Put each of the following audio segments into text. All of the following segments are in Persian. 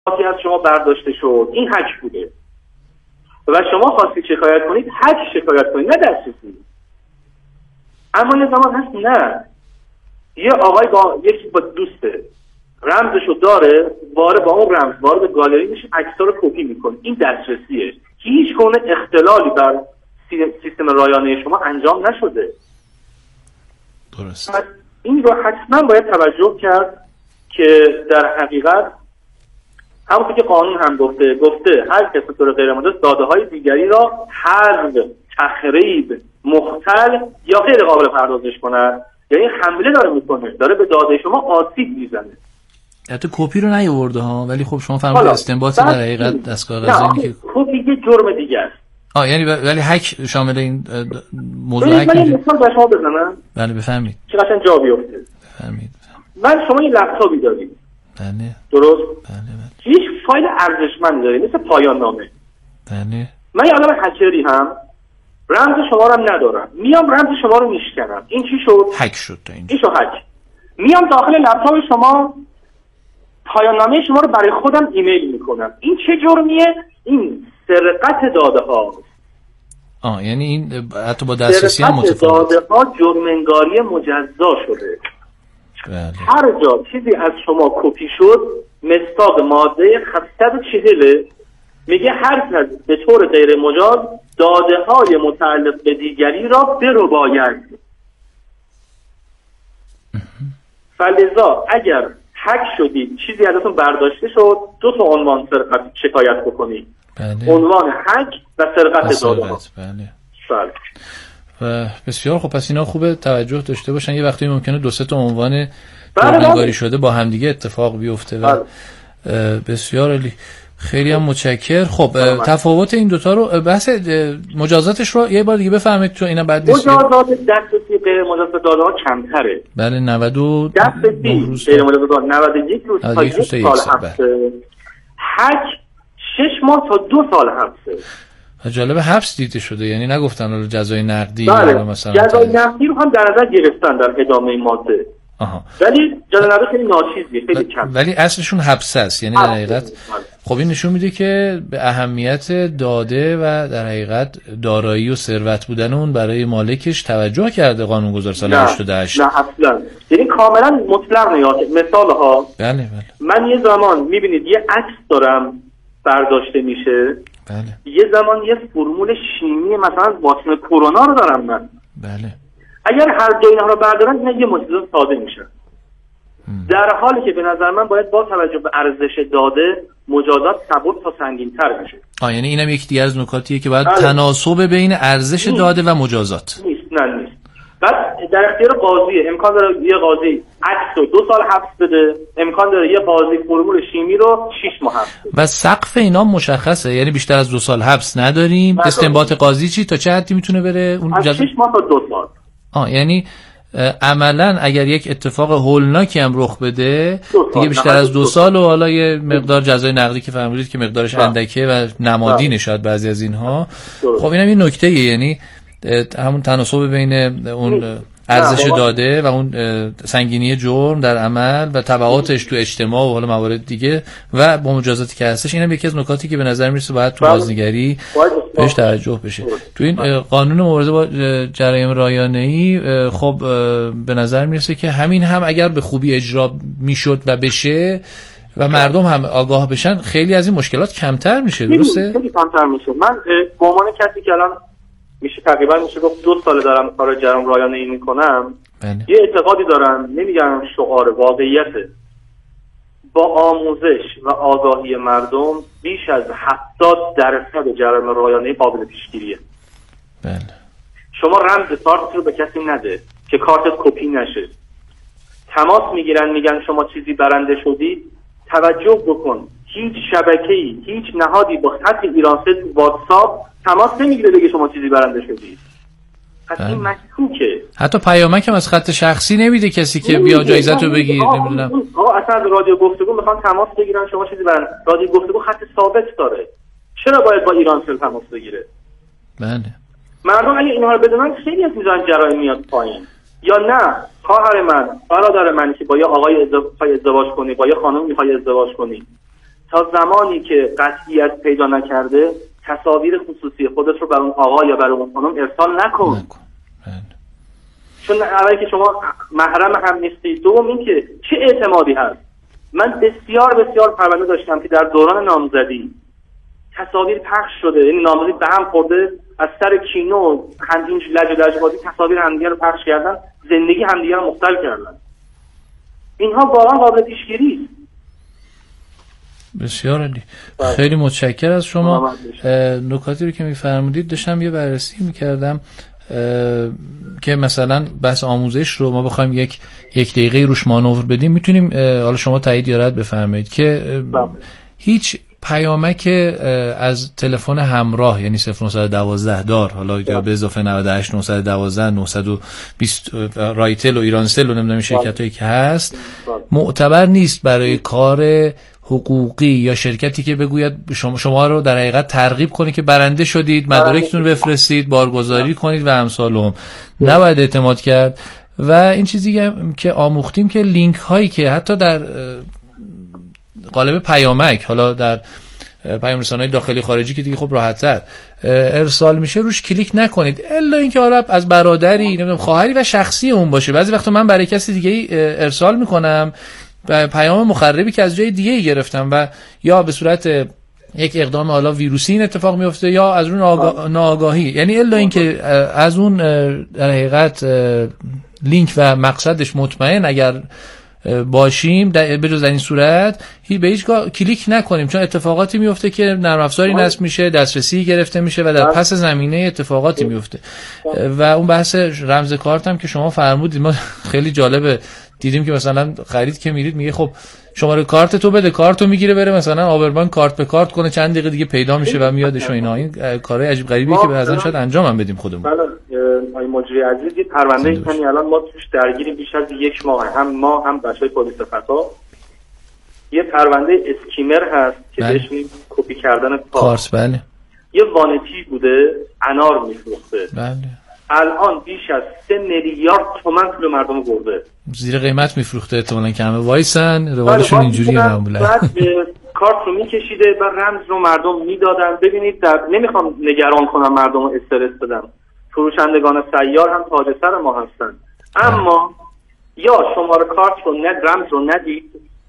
از شما برداشته شد، این هک بوده و شما خواستید شکایت کنید، هک شکایت کنید، نه دسترسی. اما یه زمان هست نه، یه آقای یکی با دوسته رمزشو داره، وارد با اون رمز وارد گالری میشه، عکس‌ها رو کپی میکنه، این دسترسیه. هیچ گونه اختلالی بر سیستم رایانه شما انجام نشده. درست. این رو حتما باید توجه کرد که در حقیقت همونطور که قانون هم گفته هر کس به طور غیر مجاز داده‌های دیگری را حذف، تخریب، مختل یا غیر قابل پردازش کند، یعنی حمله داره میکنه، داره به داده شما آسیب میزنه. البته کپی رو نیاورده ها، ولی خب شما فهمیدید استنباط در حقیقت دستگاه قضایی که کپی یه جرم دیگه است. یعنی ولی هک شامل این موضوع هک میشه. مثال به شما بزنم. بله بفهمید. چه قشنگ جا بیفته. بفهمید. من شما یه لپتاپی دارید. بله. درست؟ بله. هیچ فایل ارزشمندی دارید مثل پایان نامه. بله. من یه آدم هکری هم رمز شما رو هم ندارم، میام رمز شما رو میشکنم. این چی شد؟ هک شد تا اینجا. این شو هک. میام داخل لپتاپ شما پایان نامه شما رو برای خودم ایمیل میکنم. این چه جرمیه؟ این سرقت داده ها. یعنی این حتی با دسترسی هم متفاوته. داده ها جرم انگاری مجزا شده. بله. هر جا چیزی از شما کپی شد، مصداق ماده 740 میگه هر کس به طور غیر مجاز داده های متعلق به دیگری را برباید. فلذا اگر هک شدید، چیزی ازتون برداشته شد، 2 تا عنوان سرقت شکایت بکنید. بله. عنوان هک و سرقت داده ها. بله. بله. و بسیار خب، پس اینا خوبه توجه داشته باشن. یه وقتی ممکنه 2-3 تا عنوان انگاری شده با همدیگه اتفاق بیفته و بسیار عالی. خیلی هم متشکر. خب تفاوت این دوتا رو بحث مجازاتش رو یه بار دیگه بفهمید تو اینا بعد نیست. مجازات دسترسی غیر مجاز به داده ها کمتره. بله 90 دسترسی غیر مجاز به داده 91 روز تا 1 سال حبسه. هک 6 ماه تا 2 سال حبسه. جالب، حبس دیده شده، یعنی نگفتن رو جزای نقدی یا مثلا جزای نقدی رو هم در نظر گرفتن در ادامه ماده. ولی جزای نقدی خیلی ناچیزیه، خیلی کم. ولی اصلشون حبس است، یعنی در حقیقت خب این نشون میده که به اهمیت داده و در حقیقت دارایی و ثروت بودن اون برای مالکش توجه کرده قانونگذار سال 88. نه اصلا، یعنی کاملا مطلق نگاه. مثال ها، بله. من یه زمان میبینید یه عکس دارم برداشته میشه، بله. یه زمان یه فرمول شیمی مثلا واکسن کرونا رو دارم من. بله. اگر هر دو اینا رو بردارن اینا یه مجزا ساده میشه. در حالی که به نظر من باید با توجه به ارزش داده مجازات سبک تا سنگین‌تر بشه. یعنی اینم یک دیگه از نکاتیه که باید تناسب بین ارزش داده و مجازات نیست. بعد در اختیار قاضیه، امکان داره یه قاضی عکس رو 2 سال حبس بده، امکان داره یه قاضی فرمول شیمی رو 6 ماه حبس بده. و سقف اینا مشخصه، یعنی بیشتر از 2 سال حبس نداریم. استنباط قاضی چی تا چه حدی میتونه بره؟ اون از 6 ماه تا 2 سال. یعنی عملا اگر یک اتفاق هولناکی هم رخ بده دیگه بیشتر از 2 سال و حالا یه مقدار جزای نقدی که فهمیدید که مقدارش اندکه و نمادینه شاید بعضی از اینها. خب اینم یه نکته‌ایه، یعنی همون تناسب بین اون ارزش داده و اون سنگینی جرم در عمل و تبعاتش تو اجتماع و حالا موارد دیگه و با مجازاتی که هستش، اینم یکی از نکاتی که به نظر میرسه باید تو بازنگری بهش توجه بشه. تو این قانون مبارزه با جرایم رایانه‌ای خب به نظر میرسه که همین هم اگر به خوبی اجرا میشد و بشه و مردم هم آگاه بشن خیلی از این مشکلات کمتر میشه. درسته؟ خیلی کمتر میشه. من به عنوان کسی که الان میشه تقریبا میشه گفت 2 سال دارم کار جرایم رایانه‌ای میکنم، یه اعتقادی دارم، نمیگم شعار، واقعیته. با آموزش و آگاهی مردم بیش از 70% جرایم رایانه‌ای قابل پیشگیریه. بله. شما رمز کارت رو به کسی نده که کارتت کپی نشه. تماس میگیرن میگن شما چیزی برنده شدی، توجه بکن هیچ شبکه‌ای، هیچ نهادی با خط ایرانسل واتساپ تماس نمیگیره بگه شما چیزی برنده شدی. پس این مشکوکه. حتی پیامک هم از خط شخصی نمیده کسی که بیا جایزت رو بگیر. نمیدونم اصلا رادیو گفتگو میخوان تماس بگیرن شما چیزی برنده. رادیو گفتگو خط ثابت داره، چرا باید با ایرانسل تماس بگیره؟ بله. مردم اگه اینها رو بدونن خیلی از میزان جرایم میاد پایین. یا نه خواهر من، برادر من که با یه آقای ازدواج کنی، با یه خانم میخوای ازدواج کنی، تا زمانی که قطعیت پیدا نکرده تصاویر خصوصی خودت رو بر اون آقا یا بر اون خانم ارسال نکن. چون اولی که شما محرم هم نیستی، دوم این که چه اعتمادی هست. من بسیار پرونده داشتم که در دوران نامزدی تصاویر پخش شده، یعنی نامزدی به هم خورده، از سر کینه و همین لج و لجبازی تصاویر همدیگه رو پخش کردن، زندگی همدیگه رو مختل کردن. اینها واقعا قابل پیشگیری است. بسیار عالی. خیلی متشکرم از شما. نکاتی رو که می‌فرمودید داشتم یه بررسی می‌کردم که مثلا بحث آموزش رو ما بخوایم یک دقیقه روش مانور بدیم، میتونیم حالا شما تایید یا رد بفرمایید که هیچ پیامک از تلفن همراه یعنی 0912 دار، حالا یا به اضافه 98 912 920 رایتل و ایرانسل و نمیدونم شرکتایی که هست معتبر نیست برای کار حقوقی یا شرکتی که بگوید شما رو در حقیقت ترغیب کنه که برنده شدید، مدارکتون بفرستید، بارگذاری کنید و امثال. نباید اعتماد کرد. و این چیزی که آموختیم که لینک هایی که حتی در قالب پیامک، حالا در پیام رسانه‌های داخلی خارجی که دیگه خب راحت‌تر ارسال میشه، روش کلیک نکنید الا اینکه حالا از برادری، نمیدونم خواهری و شخصی اون باشه. بعضی وقتا من برای کسی دیگه ارسال میکنم پیام مخربی که از جای دیگه گرفتم و یا به صورت یک اقدام حالا ویروسی این اتفاق میفته یا از اون ناآگاهی، یعنی الا اینکه از اون در حقیقت لینک و مقصدش مطمئن اگر باشیم بجز در این صورت به هیچگاه کلیک نکنیم، چون اتفاقاتی میفته که نرم افزاری نصب میشه، دسترسی گرفته میشه و در پس زمینه اتفاقاتی میفته. و اون بحث رمز کارت هم که شما فرمودید ما خیلی جالبه دیدیم که مثلا خرید که میرید میگه خب شماره کارت تو بده، کارتو میگیره بره مثلا آبربان کارت به کارت کنه، چند دقیقه دیگه پیدا میشه و میادش و اینا. این کارهای عجیب غریبی که بعضن شاید انجام هم بدیم خودمون. بله آقای مجری عزیز، یه پرونده کنی الان ما توش درگیریم بیش از یک ماه، هم ما هم بچهای پلیس فتا. یه پرونده اسکیمر هست که بهش میگن کپی کردن کارت. بله. یه وانتی بوده انار میفروخته. بله. الان بیش از 3 میلیارد تومان پول مردم برده. زیر قیمت میفروخته احتمالاً که همه وایسن روالشون اینجوریه معمولا. بعد کارت رو میکشیده و رمز رو مردم میدادن. ببینید نمیخوام نگران کنم مردم رو استرس بدم، فروشندگان سیار هم تاج سر ما هستن، اما یا شماره کارت رو رمز رو ندید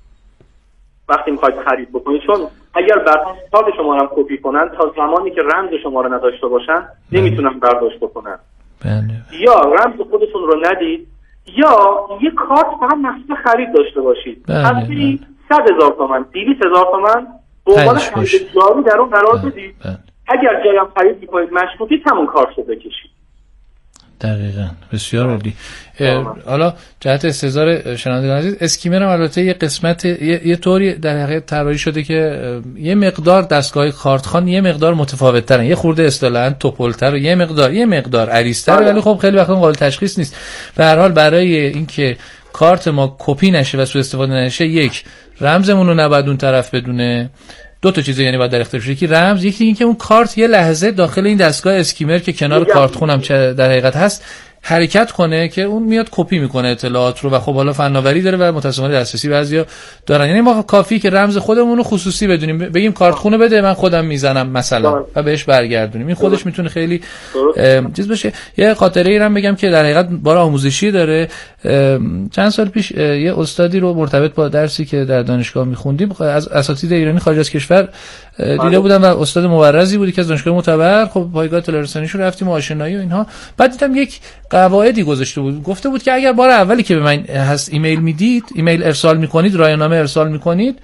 وقتی میخواید خرید بکنید، چون اگر کارت شما رو کپی کنن تا زمانی که رمز شما رو نداشته باشن نمیتونن برداشت بکنن. یا رمز خودتون رو ندید یا یه کارت فقط مخصوص خرید داشته باشید. هستی 100,000 تومان 200,000 تومان به عنوان خرید جاری در اون قرار بدید. اگر جایم خرید میکنید مشکوکی همون کارت رو بکشید. دقیقاً. بسیار عالی. حالا جهت استحضار شنوندگان عزیز، اسکیمر هم البته یه قسمت یه طوری در حقیقت طراحی شده که یه مقدار دستگاه کارتخوان یه مقدار متفاوت ترن، یه خورده اصطلاحاً توپلتر و یه مقدار عریض‌تر، ولی خب خیلی وقتا قابل تشخیص نیست. به هر حال برای اینکه کارت ما کپی نشه و سوء استفاده نشه، یک رمزمون رو نباید اون طرف بدونه. دو تا چیز یعنی باید در اختیارش، یکی رمز، یکی اینکه اون کارت یه لحظه داخل این دستگاه اسکیمر که کنار کارت خونم چه در حقیقت هست حرکت کنه که اون میاد کپی میکنه اطلاعات رو و خب حالا فناوری داره و متأسفانه دسترسی بعضیا دارن. یعنی ما کافی که رمز خودمون رو خصوصی بدونیم، بگیم کارت خونه بده من خودم میزنم مثلا و بهش برگردونیم، این خودش میتونه خیلی چیز باشه. یه خاطره ای هم بگم که در حقیقت بار آموزشی داره. چند سال پیش یه استادی رو مرتبط با درسی که در دانشگاه میخوندیم از اساتید ایرانی خارج از کشور دیده بودم و استاد مبرزی بود که از دانشگاه معتبر، خب پایگاه تلرسانیشو رفتیم آشنایی و اینها. بعد دیدم یک قواعدی گذاشته بود، گفته بود که اگر بار اولی که به من هست ایمیل میدید، ایمیل ارسال میکنید، رایانامه ارسال میکنید،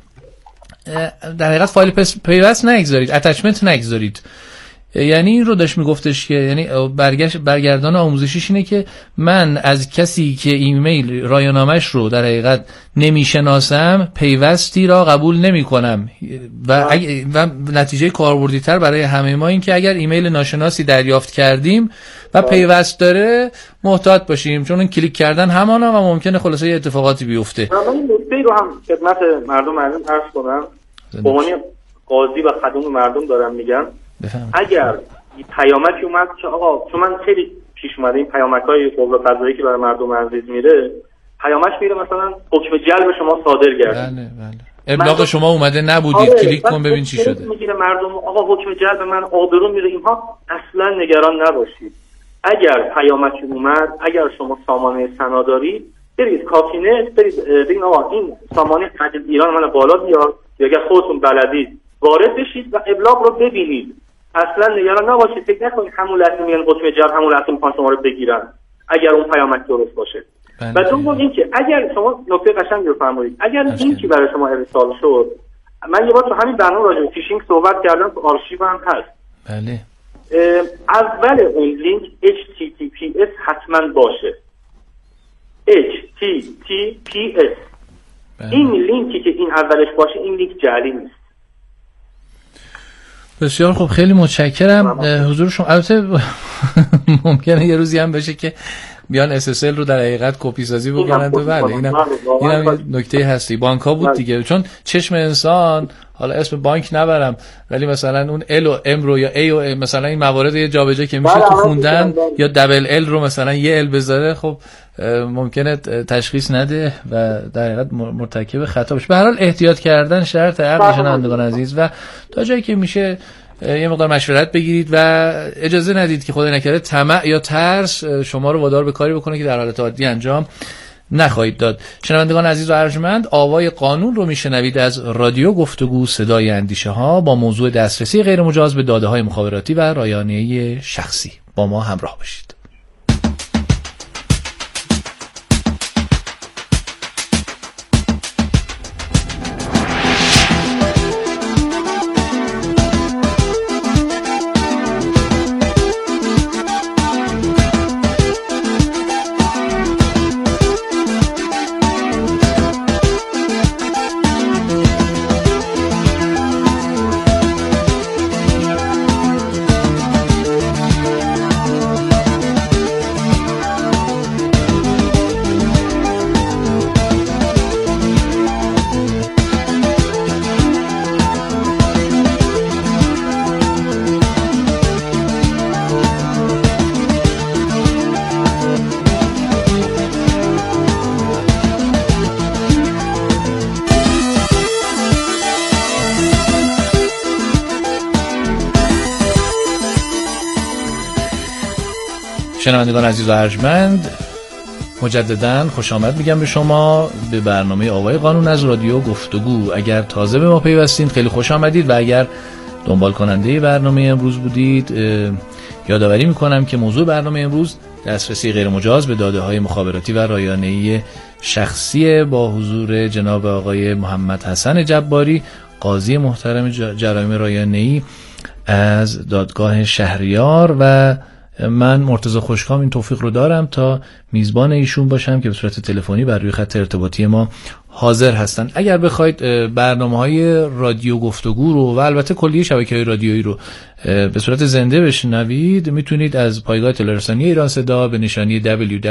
در حقیقت فایل پیوست نگذارید، اتچمنت نگذارید. یعنی این رو داشت میگفتش که یعنی برگردان آموزشیش اینه که من از کسی که ایمیل رایانامش رو در حقیقت نمیشناسم پیوستی را قبول نمی کنم و نتیجه کاربردی تر برای همه ما این که اگر ایمیل ناشناسی دریافت کردیم و پیوست داره محتاط باشیم، چون این کلیک کردن همانا و ممکنه خلاصه یه اتفاقاتی بیفته. من این نکته رو هم خدمت مردم عزیز عرض کنم، به عنوان قاضی و خدوم مردم دارم میگم، اگر پیامکی اومد که آقا، چون من خیلی پیش اومده این پیامک‌های قوه قضاییه که برای مردم عزیز میره، پیامش میره مثلا حکم جلب شما صادر گردید. ابلاغ شما اومده نبودید، کلیک کن ببین چی شده. میگیره مردم آقا حکم جلب من آبرو میره اینها، اصلا نگران نباشید. اگر پیامکی اومد، اگر شما سامانه سنا دارید برید کافینه، برید آقا این سامانه تجدید ایران من بالا بیار، یا اگر خودتون بلدید وارد بشید و ابلاغ رو ببینید. اصلا نگران نباشید، فکر نکنید همون لحظه میان حکم جلب همون لحظه میخوان شما رو بگیرن اگر اون پیامک درست باشه. و دوم این که اگر شما نکته قشنگ رو فرمودید، اگر این که برای شما ارسال شد، من یه بار تو همین برنامه راجع به فیشینگ صحبت کردم، تو آرشیو هم هست. بله. اول اون لینک HTTPS حتما باشه. HTTPS. این لینکی که این اولش باشه این لینک جعلی نیست. بسیار خوب، خیلی متشکرم حضور شما. البته ممکنه یه روزی هم بشه که بیان SSL رو در حقیقت کپی سازی بکنن تو. بله اینم یه نکته هستی. بانک ها بود دیگه، چون چشم انسان، حالا اسم بانک نبرم ولی مثلا اون L و M رو یا A و مثلا این موارد یه جابجا که میشه تو خوندن، یا دبل L رو مثلا یه L بذاره، خب ممکنه تشخیص نده و در حقیقت مرتکب خطا بشه. به هر حال احتیاط کردن شرط عقل شنوندگان عزیز، و تا جایی که میشه یه مقدار مشورت بگیرید و اجازه ندید که خدای نکرده طمع یا ترس شما رو وادار به کاری بکنه که در حالت عادی انجام نخواهید داد. شنوندگان عزیز و ارجمند، آوای قانون رو میشنوید از رادیو گفتگو صدای اندیشه ها با موضوع دسترسی غیر مجاز به داده های مخابراتی و رایانه‌ای شخصی. با ما همراه باشید. شنوندگان عزیز و ارجمند، مجدداً خوش آمد میگم به شما به برنامه آوای قانون از رادیو گفتگو. اگر تازه به ما پیوستین خیلی خوش آمدید، و اگر دنبال کننده برنامه امروز بودید یادآوری میکنم که موضوع برنامه امروز دسترسی غیر مجاز به داده های مخابراتی و رایانه‌ای شخصی با حضور جناب آقای محمد حسن جباری، قاضی محترم جرایم رایانه‌ای از دادگاه شهریار، و من مرتضی خوشکام این توفیق رو دارم تا میزبان ایشون باشم که به صورت تلفنی بر روی خط ارتباطی ما حاضر هستن. اگر بخواید برنامه‌های رادیو گفتگو رو و البته کلیه شبکه‌های رادیویی رو به صورت زنده بشنوید، میتونید از پایگاه تلرسانی ایران صدا به نشانی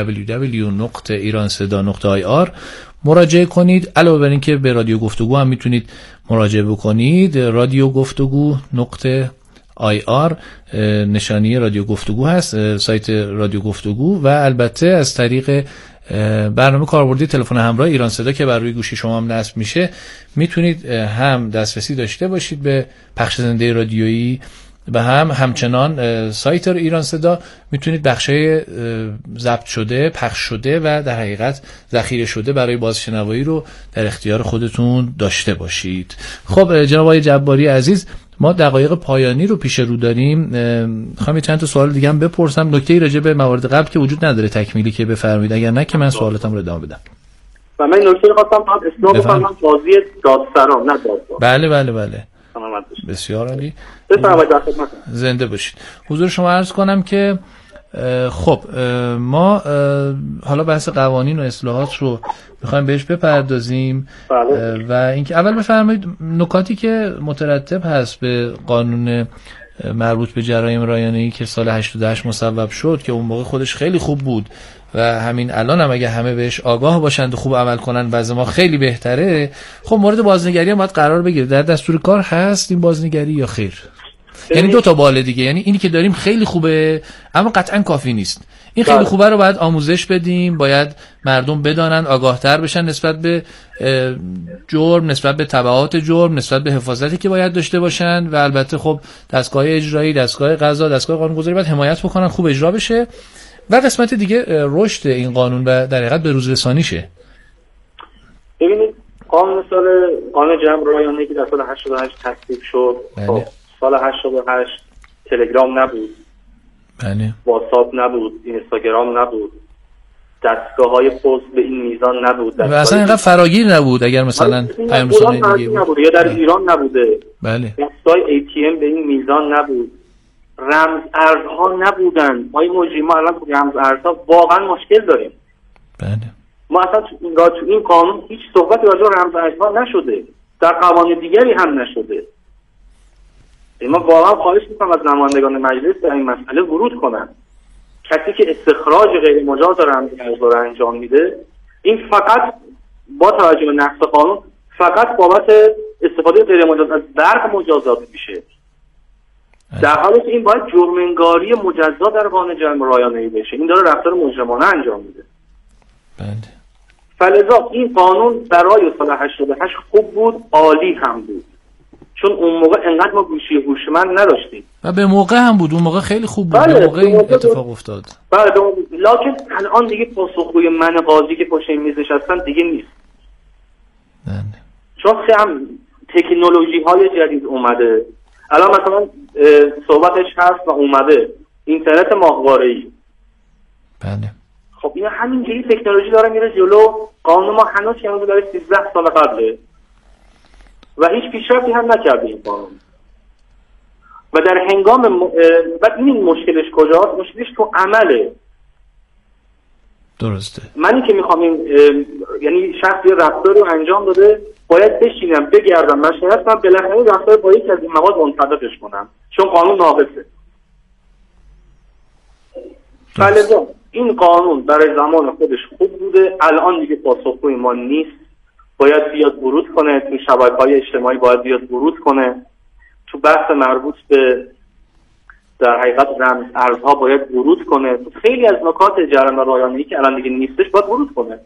www.iranseda.ir مراجعه کنید. علاوه بر این که به رادیو گفتگو هم میتونید مراجعه بکنید. رادیو گفتگو IR نشانی رادیو گفتگو هست، سایت رادیو گفتگو، و البته از طریق برنامه کاربردی تلفن همراه ایران صدا که بر روی گوشی شما هم نصب میشه میتونید هم دسترسی داشته باشید به پخش زنده رادیویی، و همچنان سایت ایران صدا میتونید بخشای ضبط شده، پخش شده و در حقیقت ذخیره شده برای بازشنوایی رو در اختیار خودتون داشته باشید. خب جناب آقای جباری عزیز، ما دقایق پایانی رو پیش رو داریم. میخوام چند تا سوال دیگه هم بپرسم، نکته‌ای راجع به موارد قبل که وجود نداره تکمیلی که بفرمایید، اگر نه که من سوالاتم رو ادامه بدم. و من نکته خواستم اصلاح بکنم، قاضی دادسرا نه دادگاه. بله بسیار عالی، بفرمایید در خدمتتون. زنده باشید. حضور شما عرض کنم که خب ما حالا بحث قوانین و اصلاحات رو میخوایم بهش بپردازیم. و اینکه اول بفرمایید نکاتی که مترتب هست به قانون مربوط به جرایم رایانه‌ای که سال 88 مصوب شد، که اون موقع خودش خیلی خوب بود و همین الان هم اگه همه بهش آگاه باشند و خوب عمل کنن وضع ما خیلی بهتره. خب مورد بازنگری هم باید قرار بگیره. در دستور کار هست این بازنگری یا خیر؟ یعنی دو تا باله دیگه، یعنی اینی که داریم خیلی خوبه اما قطعا کافی نیست. این خیلی خوبه رو باید آموزش بدیم، باید مردم بدانن، آگاهتر بشن نسبت به جرم، نسبت به تبعات جرم، نسبت به حفاظتی که باید داشته باشن و البته خب دستگاه اجرایی، دستگاه قضا، دستگاه قانونگذاری باید حمایت بکنن خوب اجرا بشه. و قسمت دیگه رشد این قانون و در حقیقت به روز رسانیشه. ببینید قانون جمع رایانه‌ای که در سال 88 تصویب شد، خب سال 88 تلگرام نبود، بله، واتساپ نبود، اینستاگرام نبود، دستگاه‌های پست به این میزان نبود، و اصلا اینقدر فراگیر نبود. اگر مثلا پیام رسانی دیگه نبود یا در ایران نبوده، بله، دستگاه ATM به این میزان نبود، رمز ارزها نبودن. ما الان تو رمز ارزها واقعا مشکل داریم. بله، ما اصلا تو این قانون هیچ صحبتی راجع به رمز ارزها نشده، در قوانین دیگری هم نشده. ما واقعا خواهش می‌کنم از نمایندگان مجلس در این مسئله ورود کنن. کسی که استخراج غیر مجاز رمز ارزها رو انجام میده، این فقط با توجه به نقض قانون فقط بابت استفاده غیر مجاز از برق مجازات میشه، در حالی که این باید جرم‌انگاری مجزا در قانون جرم رایانه‌ای بشه. این داره رفتار مجرمانه انجام میده. بله. فلذا این قانون برای سال 88 خوب بود، عالی هم بود، چون اون موقع انقدر ما گوشی هوشمند نداشتیم و به موقع هم بود. اون موقع خیلی خوب بود. بله، به موقع این اتفاق افتاد. بله، لکن الان دیگه پاسخگوی من قاضی که پشت این میز نشستن دیگه نیست. بله. چون هم تکنولوژی های جدید اومده. الان مثلا صحبتش هست و اومده اینترنت ماهواره‌ای. بله. خب این همینجوری تکنولوژی داره میره جلو. قانون ما هنوز که داره 13 سال قبله و هیچ پیشرفتی هم نکرده این قانون. و در هنگام بعد این مشکلش کجاست؟ مشکلش تو عمله. درسته. منی که میخوام یعنی شخصی رفتار رو انجام داده، باید بشینم بگردم مشورت کنم، بالاخره رفتار با یکی از این مواد منطبقش کنم، چون قانون ناقصه. فلذا این قانون برای زمان خودش خوب بوده، الان دیگه پاسخگوی ما نیست. باید بیاد ورود کنه تو شبکه‌های اجتماعی، باید بیاد ورود کنه تو بحث مربوط به در حقیقت رمز ارزها باید ورود کنه، تو خیلی از نکات جرم رایانه‌ای که الان دیگه نیستش باید ورود کنه.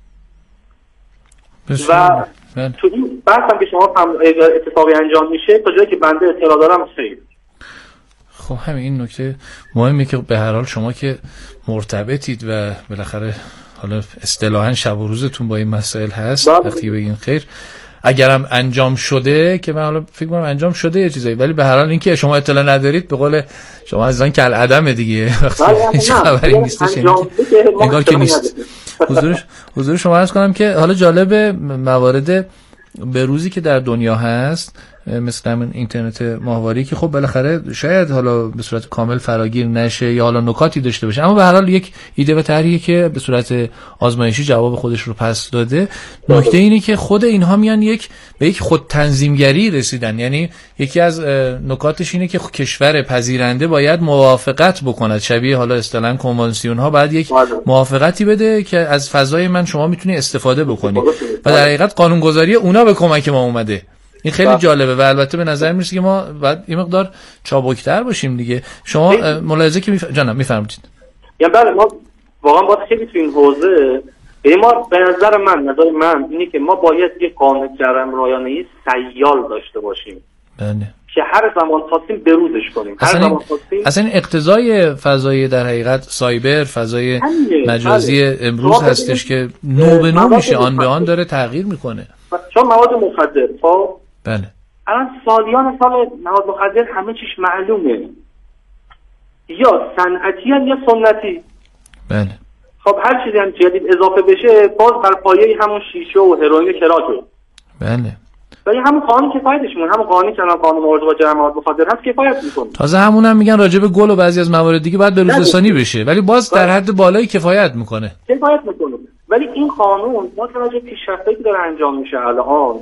و تو این بحث هم که شما اتفاقی انجام میشه تا جایی که بنده اطلاع دارم خیر. خب همین این نکته مهمه که به هر حال شما که مرتبطید و بالاخره حالا اصطلاحاً شب و روزتون با این مسائل هست، وقتی بگین خیر اگرم انجام شده، که من حالا فکر کنم انجام شده یه چیزایی، ولی به هر حال اینکه شما اطلاع ندارید به قول شما عزیزان که العدمه دیگه، وقتی هیچ خبری نیستش انگار که نیست. حضور شما عرض کنم که حالا جالب موارد به روزی که در دنیا هست مثل همین اینترنت ماهواره‌ای که خب بالاخره شاید حالا به صورت کامل فراگیر نشه یا حالا نکاتی داشته باشه، اما به هر حال یک ایده و طرحی که به صورت آزمایشی جواب خودش رو پس داده. نکته اینه که خود اینها میان به یک خود تنظیمگری رسیدن. یعنی یکی از نکاتش اینه که کشور پذیرنده باید موافقت بکند، شبیه حالا اصطلاحاً کنوانسیون ها باید یک موافقتی بده که از فضای من شما میتونی استفاده بکنی و در حقیقت قانونگذاری اونا به کمک ما اومده. این خیلی جالبه و البته به نظر میرسه که ما باید این مقدار چابکتر باشیم دیگه. شما ملاحظه که جانم میفرمایید. یا بله، ما واقعا باید خیلی تو این حوزه ما به نظر من اینه که ما باید یک قانون جرم رایانه‌ای سیال داشته باشیم. بله. که هر زمان خواستیم بروزش کنیم. اصلا این اقتضای فضای در حقیقت سایبر، فضای مجازی امروز هستش که نو به نو میشه، آن به آن داره تغییر میکنه. چون مواد مخدر خب بله الان سالیان سال مواد مخدر همه چیش معلومه، یا صنعتی یا سنتی. بله. خب هر چیزی هم جدید اضافه بشه باز بر پایه همون شیشه و هروئین کراکه. بله. ولی همون قانون کفایتش میکنه، همون قانونی که الان قانون مبارزه با جرم مواد مخدر هست کفایت میکنه. تازه همون هم میگن راجع به گل و بعضی از موارد دیگه باید به روز رسانی بشه، ولی باز در حد بالایی کفایت میکنه. ولی این قانون با توجه به پیشرفتایی که داره انجام میشه الان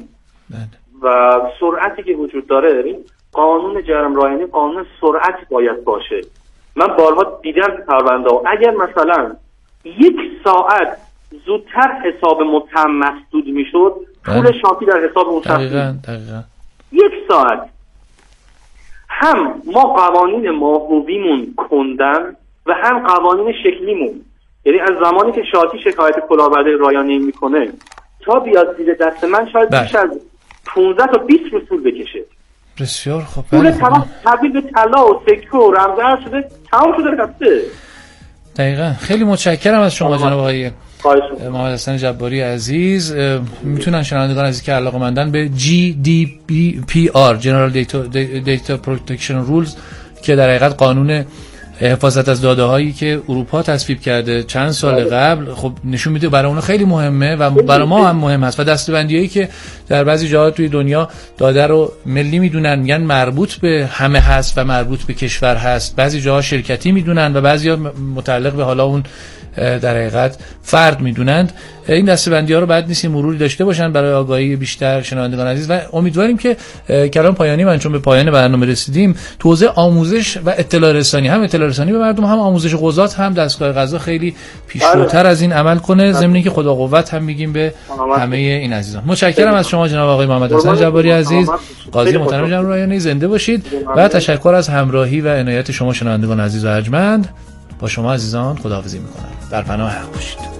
و سرعتی که وجود داره، این قانون جرم رایانه‌ای قانون سرعت باید باشه. من بارها دیدم پرونده اگر مثلا 1 ساعت زودتر حساب متهم مسدود میشد، پول شافی در حساب اون شخص. دقیقاً 1 ساعت هم ما قوانین ماهویمون کندن و هم قوانین شکلیمون. یعنی از زمانی که شاتی شکایت کلاهبرداری رایانه‌ای میکنه تا بیاد زیر دست من شاید بیش از 15 تا 20 روز طول بکشه. بسیار خوب. پول تبدیل به طلا و سکه و رمزارز شده، تمام شده رفته. دقیقاً. خیلی متشکرم از شما جناب آقای محمد حسن جباری عزیز. میتونن شنوندگان عزیز که علاقه‌مندن به GDPR General Data Protection Rules که در حقیقت قانون حفاظت از داده هایی که اروپا تصویب کرده چند سال قبل، خب نشون میده برای اون خیلی مهمه و برای ما هم مهم هست. و دسته‌بندیایی که در بعضی جاها توی دنیا داده رو ملی میدونن، میگن مربوط به همه هست و مربوط به کشور هست، بعضی جاها شرکتی میدونن و بعضیا متعلق به حالا اون در حقیقت فرد میدونند. این دسته‌بندی‌ها رو بعد نیست مروری داشته باشن برای آگاهی بیشتر شنوندگان عزیز و امیدواریم که کلام پایانی من چون به پایان برنامه رسیدیم تو حوزه آموزش و اطلاع رسانی، هم اطلاع رسانی به مردم، هم آموزش قضات، هم دستگاه قضا خیلی پیشروتر از این عمل کنه، ضمن اینکه خدا قوت هم میگیم به همه این عزیزان. متشکرم از شما جناب آقای محمد حسن جباری عزیز، قاضی محترم جمهوری رایانه‌ای. زنده باشید و تشکر از همراهی و عنایت شما شنوندگان عزیز و ارجمند. با شما عزیزان خداحافظی میکنم. در پناه حق باشید.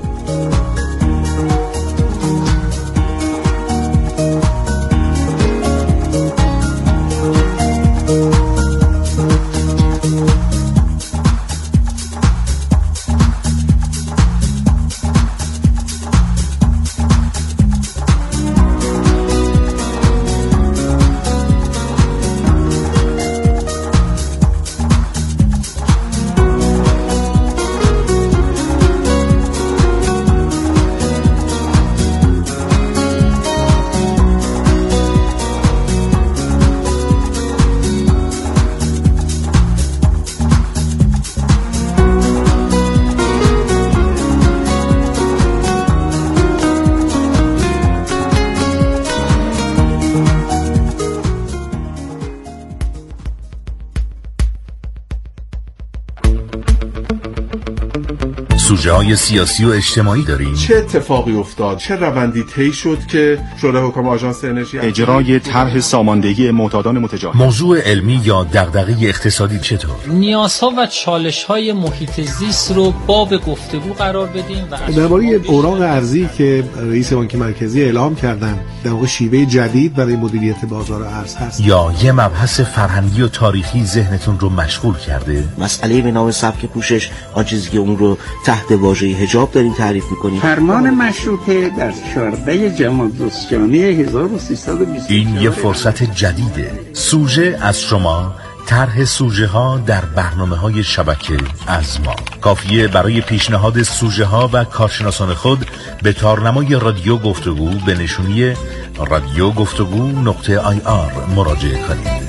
سوژه‌های سیاسی و اجتماعی داریم. چه اتفاقی افتاد؟ چه روندی طی شد که شورای حکام آژانس انرژی اجرای طرح ساماندهی معتادان متجاوز؟ موضوع علمی یا دغدغه اقتصادی چطور؟ نیازها و چالش‌های محیط زیست رو باب گفتگو قرار بدیم و درباره اوراق ارزی که رئیس بانک مرکزی اعلام کردن در واقع شیوه جدید برای مدیریت بازار ارز هست. یا یه مبحث فرهنگی و تاریخی ذهنتون رو مشغول کرده؟ مسئله به نام سبک پوشش، آن چیزی که اون رو تحت واژه حجاب داریم تعریف می‌کنیم. فرمان مشروطه در 14 جمادی 1320. این یه فرصت جدیده. سوژه از شما، طرح سوژه ها در برنامه‌های شبکه از ما. کافیه برای پیشنهاد سوژه ها و کارشناسان خود به تارنمای رادیو گفتگو به نشونی radiogفتگو.ir مراجعه کنید.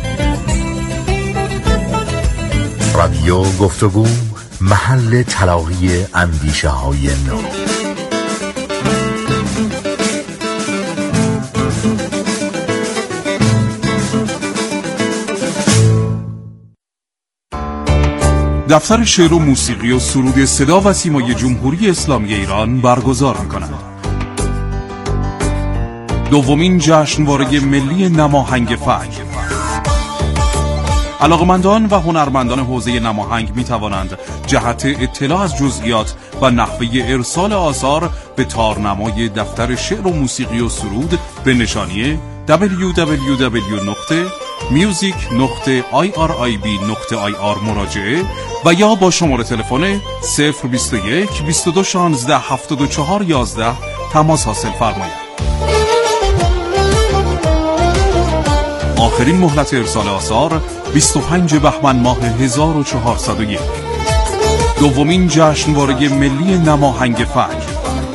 رادیو گفتگو، محل تلاقی اندیشه های نو. دفتر شعر و موسیقی و سرود صدا و سیمای جمهوری اسلامی ایران برگزار می‌کند. دومین جشنواره ملی نماهنگ فجر. علاقمندان و هنرمندان حوزه نماهنگ می توانند جهت اطلاع از جزئیات و نحوه ارسال آثار به تارنمای دفتر شعر و موسیقی و سرود به نشانی www.music.irib.ir مراجعه و یا با شماره تلفن 021 22 16 74 11 تماس حاصل فرمایید. آخرین مهلت ارسال آثار 25 بهمن ماه 1401. دومین جشنواره ملی نماهنگ فجر.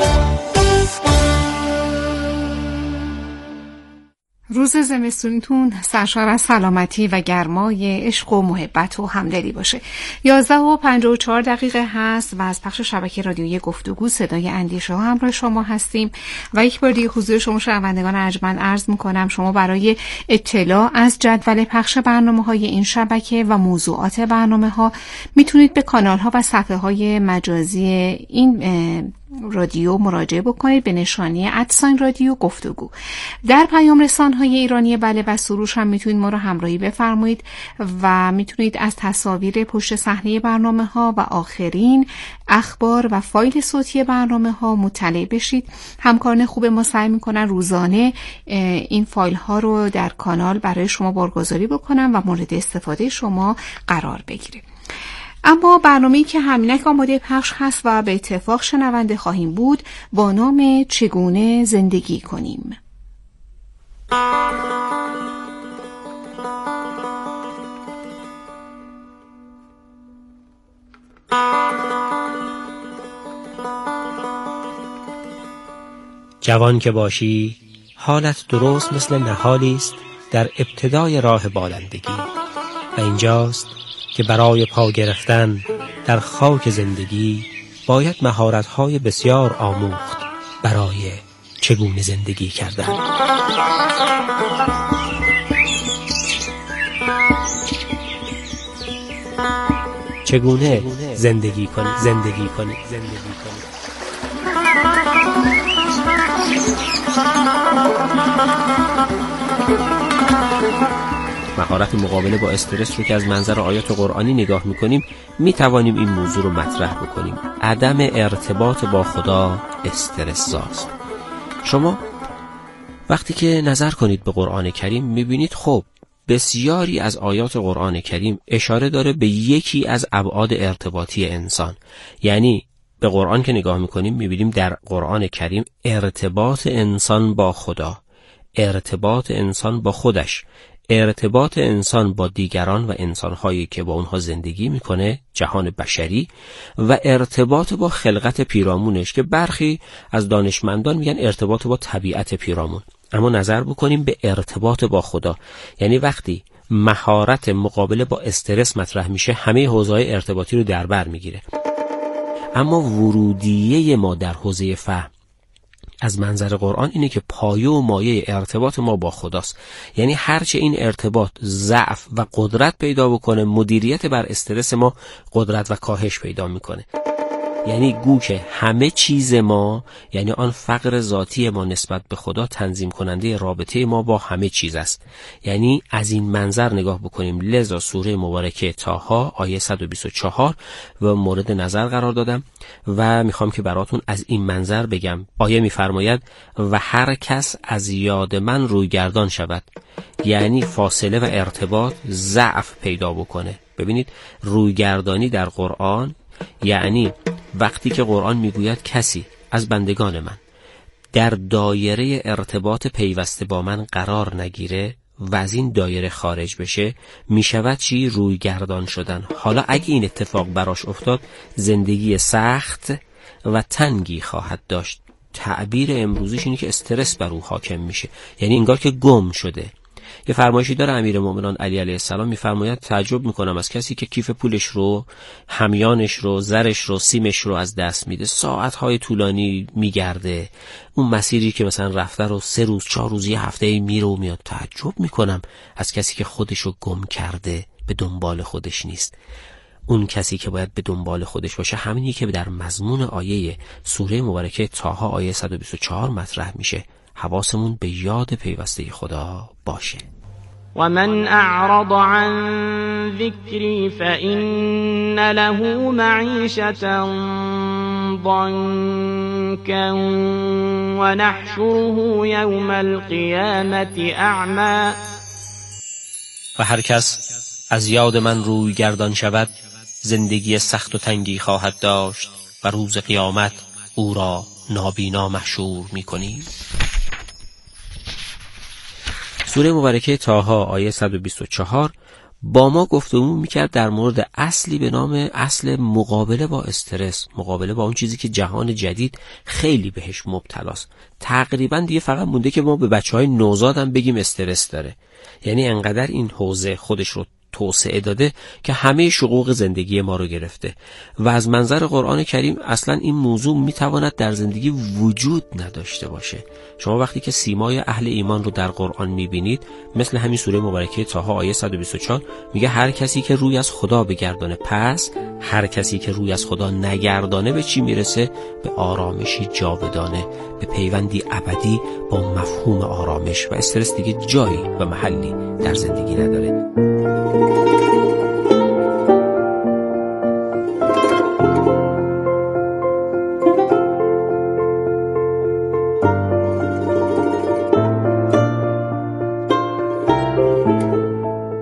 روز زمستونیتون سرشار از سلامتی و گرمای عشق و محبت و همدلی باشه. 11:54 هست و از پخش شبکه رادیویی گفتگو صدای اندیشه ها همراه شما هستیم و یک بار دیگه حضور شما شنوندگان ارجمند عرض میکنم شما برای اطلاع از جدول پخش برنامه‌های این شبکه و موضوعات برنامه‌ها میتونید به کانال‌ها و صفحه‌های مجازی این رادیو مراجعه بکنید به نشانی @رادیو گفتگو. در پیام رسان‌های ایرانی بله و سروش هم میتونید ما رو همراهی بفرمایید و میتونید از تصاویر پشت صحنه برنامه‌ها و آخرین اخبار و فایل صوتی برنامه‌ها مطلع بشید. همکاران خوب ما سعی میکنن روزانه این فایل ها رو در کانال برای شما بارگذاری بکنن و مورد استفاده شما قرار بگیره. اما برنامه‌ای که همینک آماده پخش هست و به اتفاق شنونده خواهیم بود با نام چگونه زندگی کنیم. جوان که باشی حالت درست مثل نهالی است در ابتدای راه بالندگی و اینجاست که برای پا گرفتن در خاک زندگی باید مهارت‌های بسیار آموخت برای چگونه زندگی کردن. چگونه زندگی کنی. مهارت مقابله با استرس رو که از منظر آیات قرآنی نگاه میکنیم میتوانیم این موضوع رو مطرح بکنیم. عدم ارتباط با خدا استرس زاست. شما وقتی که نظر کنید به قرآن کریم میبینید خب بسیاری از آیات قرآن کریم اشاره داره به یکی از ابعاد ارتباطی انسان. یعنی به قرآن که نگاه میکنیم میبینیم در قرآن کریم ارتباط انسان با خدا، ارتباط انسان با خودش، ارتباط انسان با دیگران و انسانهایی که با اونها زندگی میکنه، جهان بشری، و ارتباط با خلقت پیرامونش که برخی از دانشمندان میگن ارتباط با طبیعت پیرامون. اما نظر بکنیم به ارتباط با خدا، یعنی وقتی مهارت مقابله با استرس مطرح میشه همه حوزه‌های ارتباطی رو در بر میگیره. اما ورودیه ما در حوزه فهم از منظر قرآن اینه که پایه و مایه ارتباط ما با خداست. یعنی هرچه این ارتباط ضعف و قدرت پیدا بکنه، مدیریت بر استرس ما قدرت و کاهش پیدا میکنه. یعنی گو که همه چیز ما، یعنی آن فقر ذاتی ما نسبت به خدا تنظیم کننده رابطه ما با همه چیز است. یعنی از این منظر نگاه بکنیم. لذا سوره مبارکه طه آیه 124 و مورد نظر قرار دادم و میخوام که براتون از این منظر بگم. آیه میفرماید و هر کس از یاد من رویگردان شود، یعنی فاصله و ارتباط ضعف پیدا بکنه. ببینید رویگردانی در قرآن یعنی وقتی که قرآن میگوید کسی از بندگان من در دایره ارتباط پیوسته با من قرار نگیره و از این دایره خارج بشه، میشود چی؟ رویگردان شدن. حالا اگه این اتفاق براش افتاد زندگی سخت و تنگی خواهد داشت. تعبیر امروزیش اینه که استرس بر او حاکم میشه، یعنی انگار که گم شده. یه فرمایشی داره امیرالمومنین علی علیه السلام، میفرماید تعجب میکنم از کسی که کیف پولش رو، همیانش رو، زرش رو، سیمش رو از دست میده، ساعتهای طولانی میگرده، اون مسیری که مثلا رفته رو 3 روز 4 روز یه هفته میره و میاد. تعجب میکنم از کسی که خودش رو گم کرده، به دنبال خودش نیست. اون کسی که باید به دنبال خودش باشه همینی که در مضمون آیه سوره مبارکه طه آیه 124 مطرح میشه. حواسمون به یاد پیوسته خدا باشه. و من اعرض عن ذکری فإن له معیشة ضنکا و نحشره یوم القیامة اعما. و هر کس از یاد من روی گردان شود زندگی سخت و تنگی خواهد داشت و روز قیامت او را نابینا محشور می‌کنیم. سوره مبارکه طه آیه 124 با ما گفتگو میکرد در مورد اصلی به نام اصل مقابله با استرس، مقابله با اون چیزی که جهان جدید خیلی بهش مبتلاست. تقریبا دیگه فقط مونده که ما به بچهای نوزاد هم بگیم استرس داره. یعنی انقدر این حوزه خودش رو توسعه داده که همه شقوق زندگی ما رو گرفته و از منظر قرآن کریم اصلا این موضوع میتواند در زندگی وجود نداشته باشه. شما وقتی که سیمای اهل ایمان رو در قرآن میبینید، مثل همین سوره مبارکه طه آیه 124 میگه هر کسی که روی از خدا بگردانه، پس هر کسی که روی از خدا نگردانه به چی میرسه؟ به آرامشی جاودانه، به پیوندی ابدی با مفهوم آرامش و استرس دیگه جایی و محلی در زندگی نداره.